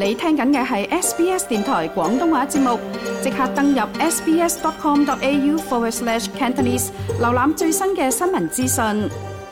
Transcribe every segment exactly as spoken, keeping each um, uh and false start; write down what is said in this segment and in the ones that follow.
你聽緊嘅係 S B S 電台廣東話節目，即刻登入 sbs.com.au forward slash Cantonese， 瀏覽最新嘅新聞資訊。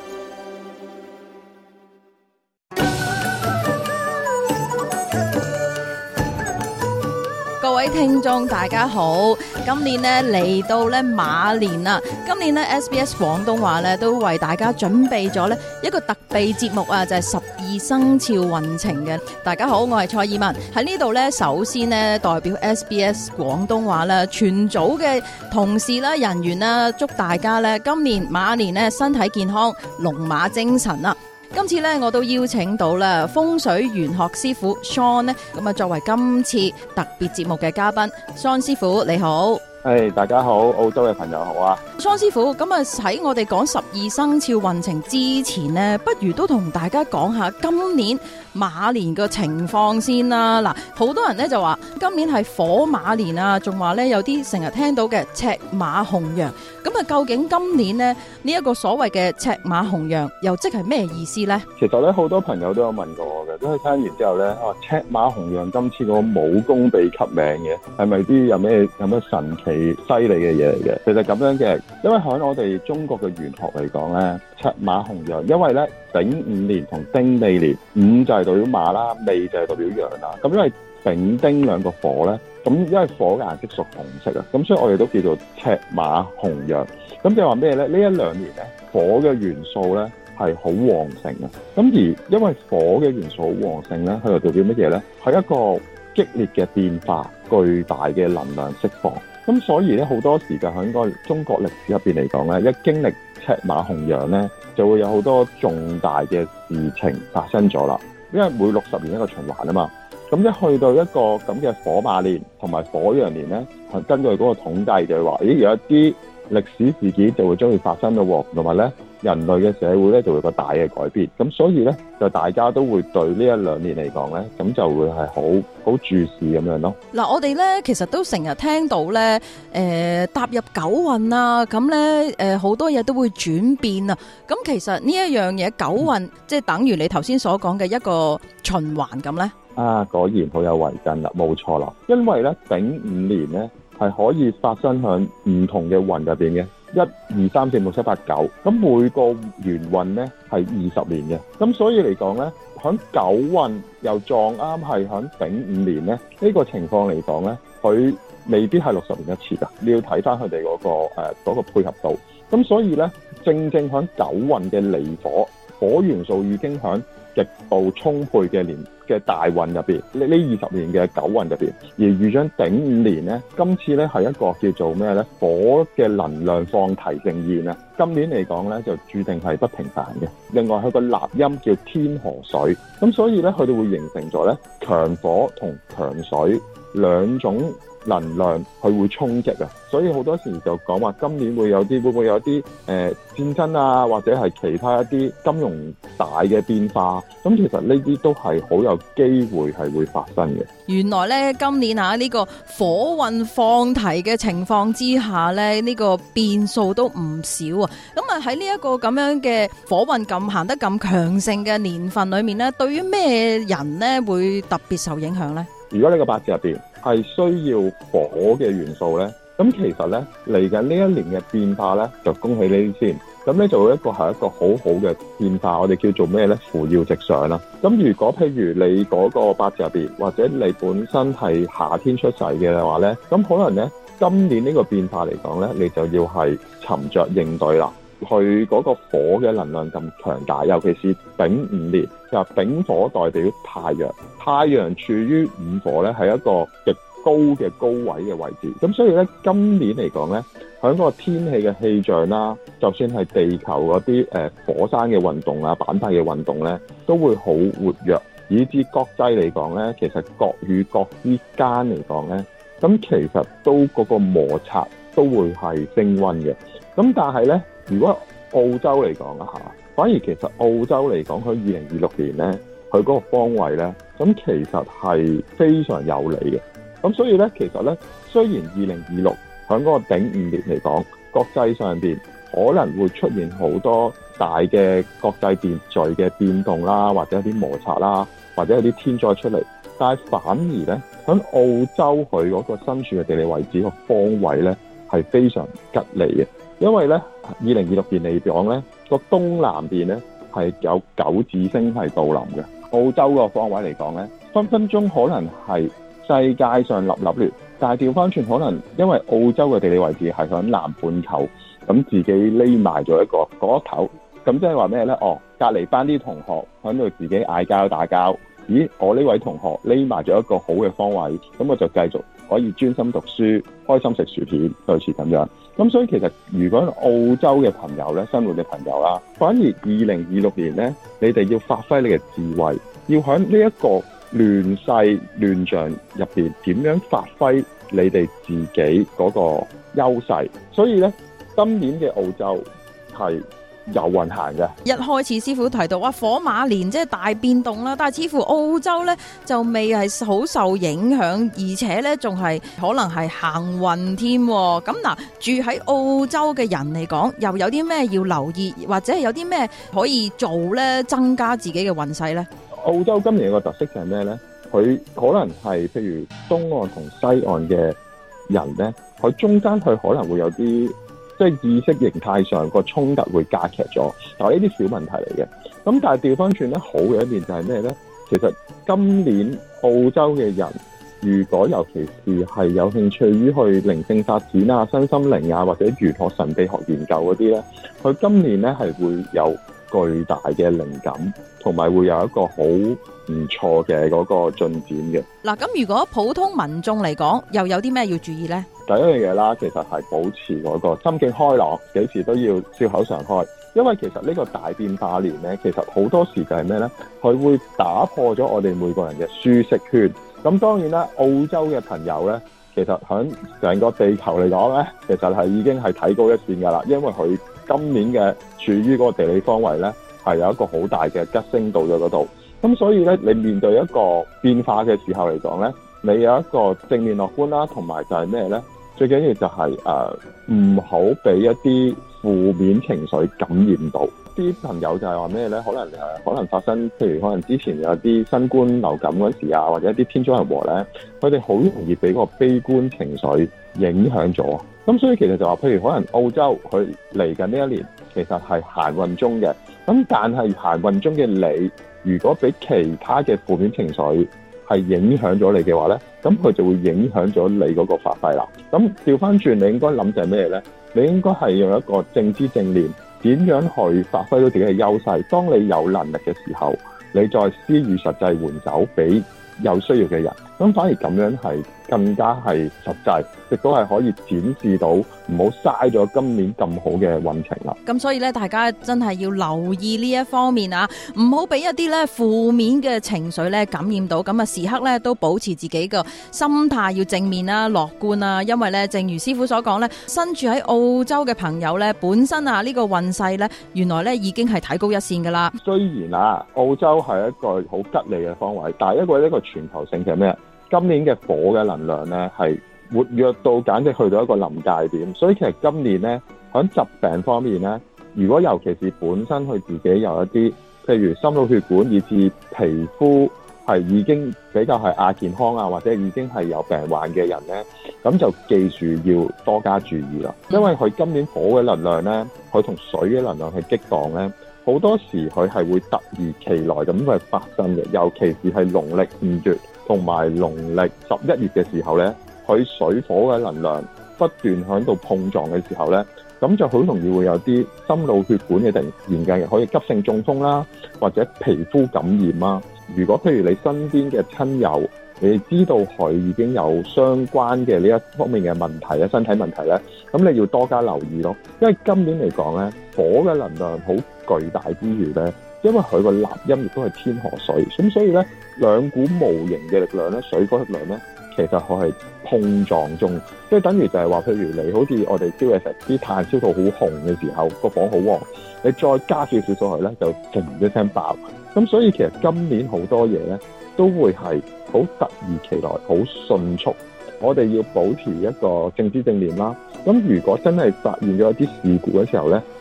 各位聽眾大家好，今年呢嚟到咧馬年啦，今年呢 S B S 廣東話咧都為大家準備咗咧一個特備節目啊，就係十二生肖運程嘅。大家好，我係蔡爾文喺呢度咧，首先呢代表 S B S 廣東話啦，全組嘅同事啦、人員啦，祝大家咧今年馬年咧身體健康，龍馬精神啦。今次咧，我都邀請到啦風水玄學師傅 Sean 咧，咁啊作為今次特別節目嘅嘉賓。Sean 師傅你好。 誒，大家好，澳洲嘅朋友好啊。 Sean師傅，咁啊喺我哋講十二生肖運程之前呢，不如都同大家講下今年馬年嘅情況先啦。嗱，好多人咧就話今年係火馬年啊，仲話咧有啲成日聽到嘅赤馬紅羊。咁啊，究竟今年呢呢一個所謂嘅赤馬紅羊又即係咩意思呢？ 其實咧好多朋友都有問過我嘅，都係聽完之後咧，啊赤馬紅羊今次個武功被吸名嘅，係咪啲有咩有咩神奇犀利嘅嘢嚟嘅？其實咁樣嘅，因為喺我哋中國嘅玄學嚟講咧，赤馬紅羊，因為咧丙午年同丁未年，午就係代表馬啦，未就係代表羊啦。咁因為丙丁兩個火咧，咁因為火嘅顏色屬紅色啊，咁所以我哋都叫做赤馬紅羊。咁即係話咩咧？呢一兩年咧，火嘅元素咧係好旺盛啊。咁而因為火嘅元素好旺盛咧，佢又代表乜嘢咧？係一個激烈嘅變化，巨大嘅能量釋放。咁所以咧，好多時間喺個中國歷史入邊嚟講咧，一經歷赤馬紅羊咧，就會有好多重大嘅事情發生咗啦。因為每六十年一個循環啊嘛。咁一去到一個咁嘅火馬年同埋火羊年咧，根據嗰個統計就係話，咦有一啲歷史事件就會將會發生咯喎，同埋咧人類嘅社會咧就會有個大嘅改變。咁所以咧就大家都會對呢一兩年嚟講咧，咁就會係好好注視咁樣咯。 嗱，我哋咧其實都成日聽到咧，誒、呃、踏入九運啊，咁咧誒好多嘢都會轉變啊。咁其實呢一樣嘢九運，嗯、即係等於你頭先所講嘅一個循環咁咧。 啊，果然好有為根啦，冇錯啦。因為咧丙午年咧係可以發生喺唔同嘅運入邊嘅，一、二、三、四、五、六、七、八、九。咁每個元運咧係二十年嘅，咁所以嚟講咧，喺九運又撞啱係喺丙午年咧，呢、這個情況嚟講咧，佢未必係六十年一次噶，你要睇翻佢哋嗰個誒嗰、呃那個配合度。咁所以咧，正正喺九運嘅離火，火元素已經喺極度充沛嘅年嘅大運入邊，呢呢二十年嘅九運入邊，而遇上丙午年咧，今次咧係一個叫做咩咧？火嘅能量放題盛宴啊！今年嚟講咧，就注定係不平凡嘅。另外佢個納音叫天河水，咁所以咧佢哋會形成咗咧強火同強水兩種能量，佢會衝擊啊！所以好多時就講話今年會有啲會唔會有啲誒、呃、戰爭啊，或者係其他一啲金融大嘅變化。咁其實呢啲都係好有機會係會發生嘅。 原來咧今年啊呢個火運放題嘅情況之下咧，呢個變數都唔少啊。咁啊喺呢一個咁樣嘅火運咁行得咁強盛嘅年份裏面咧，對於咩人咧會特別受影響咧？如果呢個八字入邊係需要火嘅元素咧，咁其實咧嚟緊呢一年嘅變化咧，就恭喜你先。咁咧就會一個係一個好好嘅變化，我哋叫做咩咧？扶搖直上啦。咁如果譬如你嗰個八字入邊，或者你本身係夏天出世嘅話咧，咁可能咧今年呢個變化嚟講咧，你就要係沉着應對啦。佢嗰個火嘅能量咁強大，尤其是丙午年，就丙火代表太陽，太陽處於午火咧，係一個極高嘅高位嘅位置。咁所以咧，今年嚟講咧，喺嗰個天氣嘅氣象啦，就算係地球嗰啲誒火山嘅運動啊、板塊嘅運動咧，都會好活躍。以至國際嚟講咧，其實國與國之間嚟講咧，咁其實都嗰個摩擦都會係升溫嘅。咁但係咧，如果澳洲嚟講啊嚇，反而其實澳洲嚟講，佢二零二六年咧，佢嗰個方位咧，咁其實係非常有利嘅。咁所以咧，其實咧，雖然二零二六喺嗰個丙午年嚟講，國際上邊可能會出現好多大嘅國際秩序嘅變動啦，或者一啲摩擦啦，或者有啲天災出嚟，但係反而咧喺澳洲佢嗰個身處嘅地理位置個方位咧係非常吉利嘅，因為咧二零二六年嚟講咧個東南邊咧係有九紫星係到臨嘅。澳洲個方位嚟講咧，分分鐘可能係世界上立立亂，但係調翻轉可能因為澳洲嘅地理位置係喺南半球，咁自己匿埋咗一個嗰頭，咁即係話咩咧？哦，隔離班啲同學喺度自己嗌交打交，咦？我呢位同學匿埋咗一個好嘅方位，咁我就繼續可以專心讀書，開心食薯片，類似咁樣。咁所以其實如果澳洲嘅朋友咧，生活嘅朋友啦，反而二零二六年咧，你哋要發揮你嘅智慧，要喺呢一個亂世亂象入邊點樣發揮你哋自己嗰個優勢。所以咧，今年嘅澳洲係有運行嘅。 一開始師傅提到話火馬年即係大變動啦，但係似乎澳洲咧就未係好受影響，而且咧仲係可能係行運添。咁嗱，住喺澳洲嘅人嚟講，又有啲咩要留意，或者係有啲咩可以做咧，增加自己嘅運勢咧？ 澳洲今年個特色就係咩咧？佢可能係譬如東岸同西岸嘅人咧，佢中間佢可能會有啲。即係意識形態上個衝突會加劇咗，但係呢啲小問題嚟嘅。咁但係調翻轉咧，好嘅一面就係咩咧？其實今年澳洲嘅人，如果尤其是係有興趣於去靈性發展啊、身心靈啊，或者玄學神秘學研究嗰啲咧，佢今年咧係會有巨大嘅靈感，同埋會有一個好唔錯嘅嗰個進展嘅。 嗱，咁如果普通民眾嚟講，又有啲咩要注意咧？ 第一樣嘢啦，其實係保持嗰個心境開朗，幾時都要笑口常開。因為其實呢個大變化年咧，其實好多時就係咩咧？佢會打破咗我哋每個人嘅舒適圈。咁當然啦，澳洲嘅朋友咧，其實喺成個地球嚟講咧，其實係已經係睇高一線㗎啦。因為佢今年嘅處於嗰個地理方位咧，係有一個好大嘅吉星到咗嗰度。咁所以咧，你面對一個變化嘅時候嚟講咧，你有一個正面樂觀啦，同埋就係咩咧？最緊要就係誒唔好俾一啲負面情緒感染到啲朋友，就係話咩咧？可能誒可能發生，譬如可能之前有啲新冠流感嗰時啊，或者一啲天災人禍咧，佢哋好容易俾個悲觀情緒影響咗。咁所以其實就話，譬如可能澳洲佢嚟緊呢一年其實係行運中嘅，咁但係行運中嘅你，如果俾其他嘅負面情緒係影響咗你嘅話咧，咁佢就會影響咗你嗰個發揮啦。咁調翻轉，你應該諗就係咩咧？你應該係用一個正知正念，點樣去發揮到自己嘅優勢。當你有能力嘅時候，你再施予實際援手俾有需要嘅人。咁反而咁樣係更加係實際，亦都係可以展示到唔好嘥咗今年咁好嘅運程啦。 咁所以咧，大家真係要留意呢一方面啊，唔好俾一啲咧負面嘅情緒咧感染到。咁啊，時刻咧都保持自己個心態要正面啦、樂觀啦。因為咧，正如師傅所講咧，身處喺澳洲嘅朋友咧，本身啊呢個運勢咧，原來咧已經係睇高一線噶啦。雖然啊，澳洲係一個好吉利嘅方位，但係一個一個全球性嘅咩？今年嘅火嘅能量咧係活躍到簡直去到一個臨界點，所以其實今年咧喺疾病方面咧，如果尤其是本身佢自己有一啲，譬如心腦血管以至皮膚係已經比較係亞健康啊，或者已經係有病患嘅人咧，咁就記住要多加注意啦。因為佢今年火嘅能量咧，佢同水嘅能量係激盪咧，好多時佢係會突如其來咁去發生嘅，尤其是係農曆五月同埋農曆十一月嘅時候咧，佢水火嘅能量不斷喺度碰撞嘅時候咧，咁就好容易會有啲心腦血管嘅突然間可以急性中風啦，或者皮膚感染啦。如果譬如你身邊嘅親友，你知道佢已經有相關嘅呢一方面嘅問題啊，身體問題咧，咁你要多加留意咯。因為今年嚟講咧，火嘅能量好巨大之餘咧，因為佢個納音亦都係天河水，咁所以咧兩股無形嘅力量咧，水火力量咧，其實佢係碰撞中，即係等於就係話，譬如你好似我哋燒嘢食，啲炭燒到好紅嘅時候，個火好旺，你再加少少上去咧，就嘭一聲爆。咁所以其實今年好多嘢咧，都會係好突如其來，好迅速。我哋要保持一個正知正念啦。咁如果真係發現咗一啲事故嘅時候咧，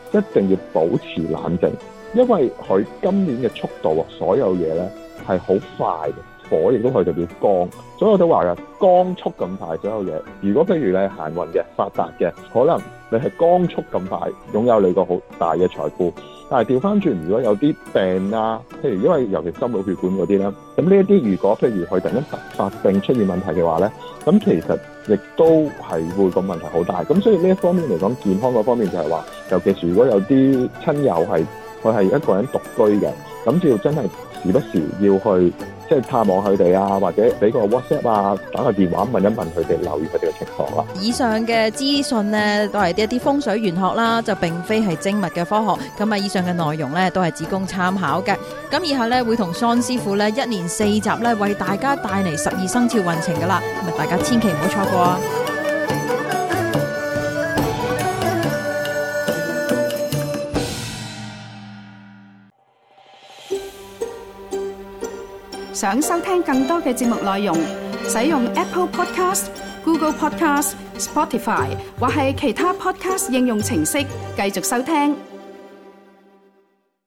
一定要保持冷靜，因為佢今年嘅速度啊，所有嘢咧係好快嘅。火亦都可以代表光，所以我都話嘅光速咁快所有嘢。如果譬如你係行運嘅、發達嘅，可能你係光速咁快擁有你個好大嘅財富。但係調翻轉，如果有啲病啊，譬如因為尤其心腦血管嗰啲咧，咁呢一啲如果譬如佢突然間突發性出現問題嘅話咧，咁其實亦都係會個問題好大。咁所以呢一方面嚟講，健康嗰方面就係話，尤其是如果有啲親友係佢係一個人獨居嘅，咁就要真係時不時要去即係探望佢哋啊，或者俾個 WhatsApp 啊，打個電話問一問佢哋，留意佢哋嘅情況啦。 以上嘅資訊呢，都係一啲風水玄學啦，就並非係精密嘅科學。咁啊，以上嘅內容呢，都係只供參考嘅。咁以下呢，會同桑師傅呢，一連四集呢，為大家帶嚟十二生肖運程噶啦，咁啊，大家千祈唔好錯過啊！ 想收聽更多嘅節目內容，使用 Apple Podcast、Google Podcast、Spotify 或係其他 Podcast 應用程式繼續收聽。